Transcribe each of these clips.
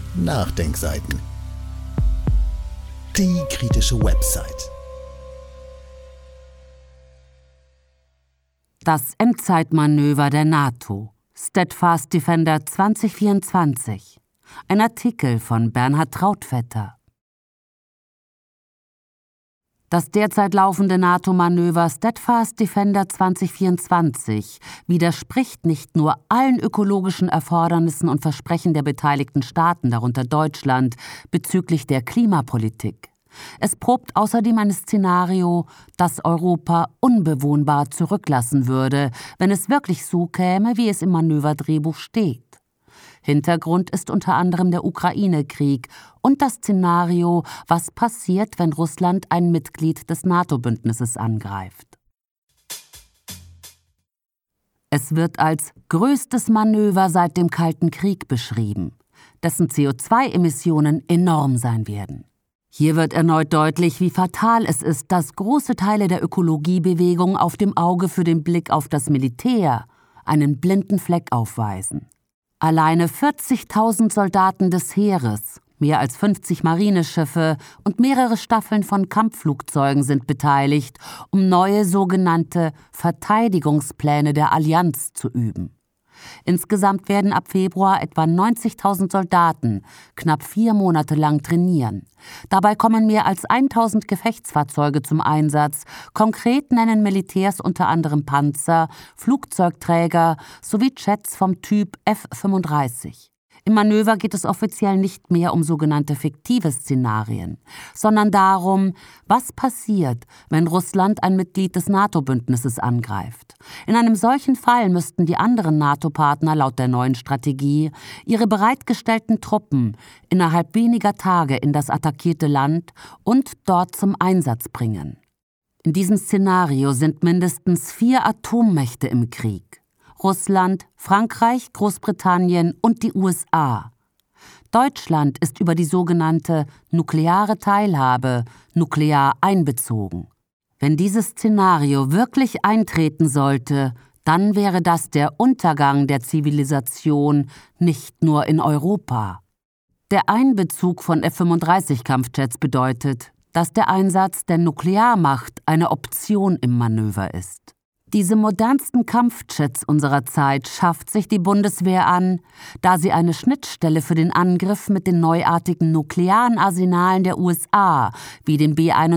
Nachdenkseiten. Die kritische Website. Das Endzeitmanöver der NATO. Steadfast Defender 2024. Ein Artikel von Bernhard Trautvetter. Das derzeit laufende NATO-Manöver Steadfast Defender 2024 widerspricht nicht nur allen ökologischen Erfordernissen und Versprechen der beteiligten Staaten, darunter Deutschland, bezüglich der Klimapolitik. Es probt außerdem ein Szenario, das Europa unbewohnbar zurücklassen würde, wenn es wirklich so käme, wie es im Manöverdrehbuch steht. Hintergrund ist unter anderem der Ukraine-Krieg und das Szenario, was passiert, wenn Russland ein Mitglied des NATO-Bündnisses angreift. Es wird als größtes Manöver seit dem Kalten Krieg beschrieben, dessen CO2-Emissionen enorm sein werden. Hier wird erneut deutlich, wie fatal es ist, dass große Teile der Ökologiebewegung auf dem Auge für den Blick auf das Militär einen blinden Fleck aufweisen. Alleine 40.000 Soldaten des Heeres, mehr als 50 Marineschiffe und mehrere Staffeln von Kampfflugzeugen sind beteiligt, um neue sogenannte Verteidigungspläne der Allianz zu üben. Insgesamt werden ab Februar etwa 90.000 Soldaten knapp 4 Monate lang trainieren. Dabei kommen mehr als 1.000 Gefechtsfahrzeuge zum Einsatz. Konkret nennen Militärs unter anderem Panzer, Flugzeugträger sowie Jets vom Typ F-35. Im Manöver geht es offiziell nicht mehr um sogenannte fiktive Szenarien, sondern darum, was passiert, wenn Russland ein Mitglied des NATO-Bündnisses angreift. In einem solchen Fall müssten die anderen NATO-Partner laut der neuen Strategie ihre bereitgestellten Truppen innerhalb weniger Tage in das attackierte Land und dort zum Einsatz bringen. In diesem Szenario sind mindestens 4 Atommächte im Krieg. Russland, Frankreich, Großbritannien und die USA. Deutschland ist über die sogenannte nukleare Teilhabe nuklear einbezogen. Wenn dieses Szenario wirklich eintreten sollte, dann wäre das der Untergang der Zivilisation nicht nur in Europa. Der Einbezug von F-35-Kampfjets bedeutet, dass der Einsatz der Nuklearmacht eine Option im Manöver ist. Diese modernsten Kampfjets unserer Zeit schafft sich die Bundeswehr an, da sie eine Schnittstelle für den Angriff mit den neuartigen nuklearen Arsenalen der USA wie dem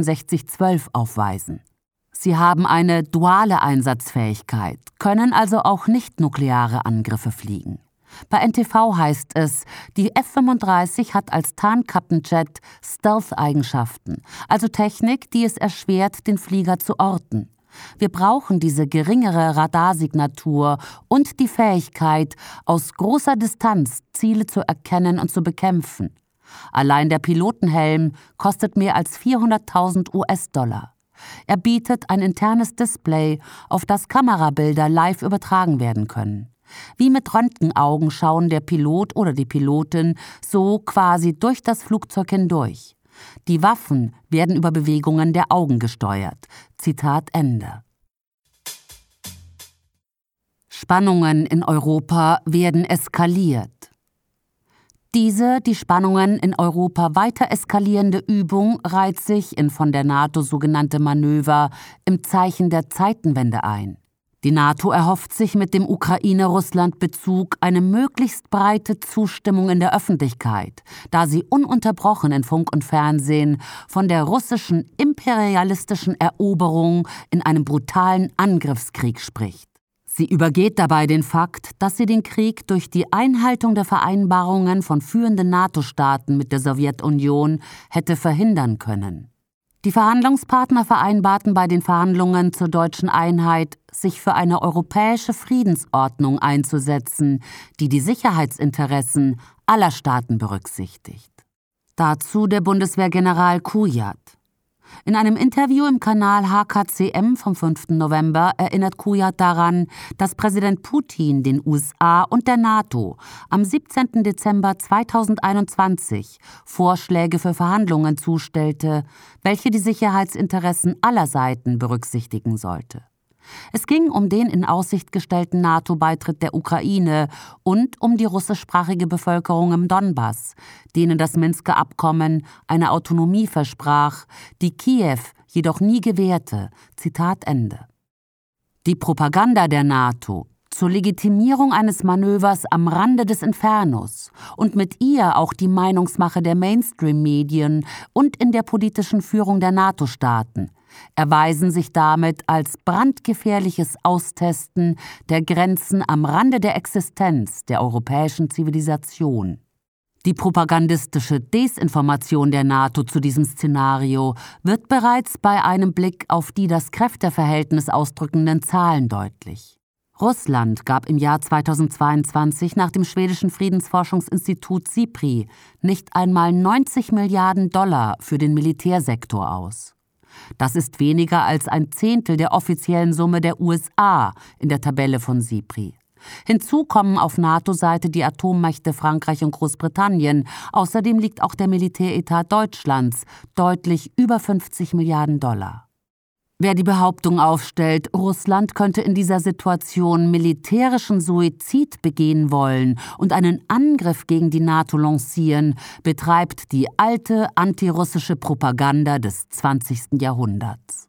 B-6112 aufweisen. Sie haben eine duale Einsatzfähigkeit, können also auch nicht-nukleare Angriffe fliegen. Bei NTV heißt es, die F-35 hat als Tarnkappenjet Stealth-Eigenschaften, also Technik, die es erschwert, den Flieger zu orten. Wir brauchen diese geringere Radarsignatur und die Fähigkeit, aus großer Distanz Ziele zu erkennen und zu bekämpfen. Allein der Pilotenhelm kostet mehr als 400.000 US-Dollar. Er bietet ein internes Display, auf das Kamerabilder live übertragen werden können. Wie mit Röntgenaugen schauen der Pilot oder die Pilotin so quasi durch das Flugzeug hindurch. Die Waffen werden über Bewegungen der Augen gesteuert. Zitat Ende. Spannungen in Europa werden eskaliert. Diese, die Spannungen in Europa weiter eskalierende Übung reiht sich in von der NATO sogenannte Manöver im Zeichen der Zeitenwende ein. Die NATO erhofft sich mit dem Ukraine-Russland-Bezug eine möglichst breite Zustimmung in der Öffentlichkeit, da sie ununterbrochen in Funk und Fernsehen von der russischen imperialistischen Eroberung in einem brutalen Angriffskrieg spricht. Sie übergeht dabei den Fakt, dass sie den Krieg durch die Einhaltung der Vereinbarungen von führenden NATO-Staaten mit der Sowjetunion hätte verhindern können. Die Verhandlungspartner vereinbarten bei den Verhandlungen zur deutschen Einheit, sich für eine europäische Friedensordnung einzusetzen, die die Sicherheitsinteressen aller Staaten berücksichtigt. Dazu der Bundeswehrgeneral Kujat. In einem Interview im Kanal HKCM vom 5. November erinnert Kujat daran, dass Präsident Putin den USA und der NATO am 17. Dezember 2021 Vorschläge für Verhandlungen zustellte, welche die Sicherheitsinteressen aller Seiten berücksichtigen sollte. Es ging um den in Aussicht gestellten NATO-Beitritt der Ukraine und um die russischsprachige Bevölkerung im Donbass, denen das Minsker Abkommen eine Autonomie versprach, die Kiew jedoch nie gewährte. Zitat Ende. Die Propaganda der NATO zur Legitimierung eines Manövers am Rande des Infernos und mit ihr auch die Meinungsmache der Mainstream-Medien und in der politischen Führung der NATO-Staaten erweisen sich damit als brandgefährliches Austesten der Grenzen am Rande der Existenz der europäischen Zivilisation. Die propagandistische Desinformation der NATO zu diesem Szenario wird bereits bei einem Blick auf die das Kräfteverhältnis ausdrückenden Zahlen deutlich. Russland gab im Jahr 2022 nach dem schwedischen Friedensforschungsinstitut SIPRI nicht einmal 90 Milliarden $ für den Militärsektor aus. Das ist weniger als 1/10 der offiziellen Summe der USA in der Tabelle von SIPRI. Hinzu kommen auf NATO-Seite die Atommächte Frankreich und Großbritannien. Außerdem liegt auch der Militäretat Deutschlands deutlich über 50 Milliarden $. Wer die Behauptung aufstellt, Russland könnte in dieser Situation militärischen Suizid begehen wollen und einen Angriff gegen die NATO lancieren, betreibt die alte antirussische Propaganda des 20. Jahrhunderts.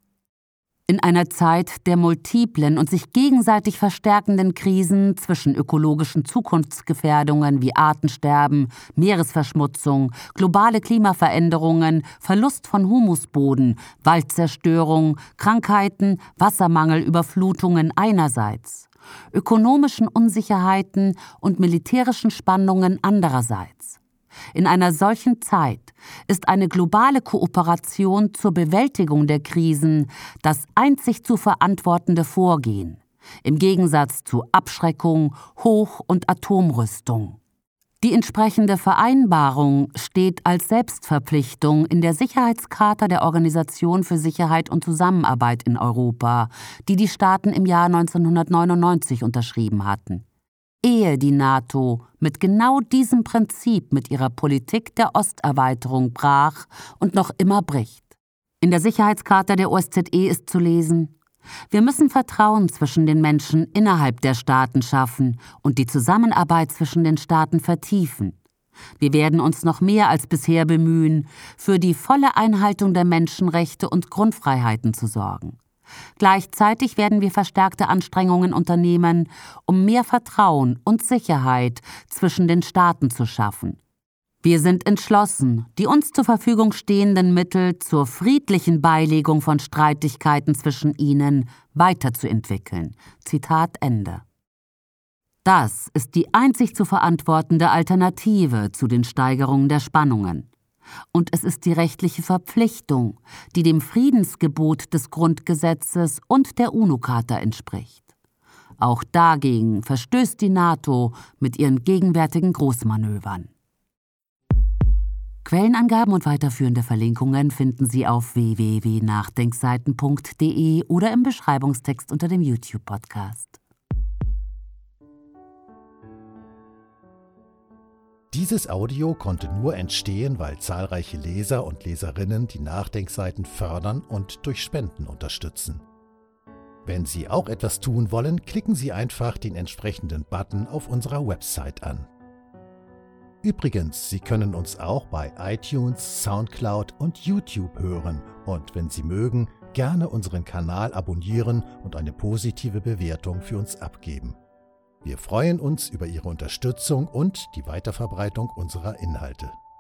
In einer Zeit der multiplen und sich gegenseitig verstärkenden Krisen zwischen ökologischen Zukunftsgefährdungen wie Artensterben, Meeresverschmutzung, globale Klimaveränderungen, Verlust von Humusboden, Waldzerstörung, Krankheiten, Wassermangel, Überflutungen einerseits, ökonomischen Unsicherheiten und militärischen Spannungen andererseits. In einer solchen Zeit ist eine globale Kooperation zur Bewältigung der Krisen das einzig zu verantwortende Vorgehen, im Gegensatz zu Abschreckung, Hoch- und Atomrüstung. Die entsprechende Vereinbarung steht als Selbstverpflichtung in der Sicherheitscharta der Organisation für Sicherheit und Zusammenarbeit in Europa, die die Staaten im Jahr 1999 unterschrieben hatten. Ehe die NATO mit genau diesem Prinzip mit ihrer Politik der Osterweiterung brach und noch immer bricht. In der Sicherheitscharta der OSZE ist zu lesen: Wir müssen Vertrauen zwischen den Menschen innerhalb der Staaten schaffen und die Zusammenarbeit zwischen den Staaten vertiefen. Wir werden uns noch mehr als bisher bemühen, für die volle Einhaltung der Menschenrechte und Grundfreiheiten zu sorgen. Gleichzeitig werden wir verstärkte Anstrengungen unternehmen, um mehr Vertrauen und Sicherheit zwischen den Staaten zu schaffen. Wir sind entschlossen, die uns zur Verfügung stehenden Mittel zur friedlichen Beilegung von Streitigkeiten zwischen ihnen weiterzuentwickeln. Zitat Ende. Das ist die einzig zu verantwortende Alternative zu den Steigerungen der Spannungen. Und es ist die rechtliche Verpflichtung, die dem Friedensgebot des Grundgesetzes und der UNO-Charta entspricht. Auch dagegen verstößt die NATO mit ihren gegenwärtigen Großmanövern. Quellenangaben und weiterführende Verlinkungen finden Sie auf www.nachdenkseiten.de oder im Beschreibungstext unter dem YouTube-Podcast. Dieses Audio konnte nur entstehen, weil zahlreiche Leser und Leserinnen die Nachdenkseiten fördern und durch Spenden unterstützen. Wenn Sie auch etwas tun wollen, klicken Sie einfach den entsprechenden Button auf unserer Website an. Übrigens, Sie können uns auch bei iTunes, Soundcloud und YouTube hören und, wenn Sie mögen, gerne unseren Kanal abonnieren und eine positive Bewertung für uns abgeben. Wir freuen uns über Ihre Unterstützung und die Weiterverbreitung unserer Inhalte.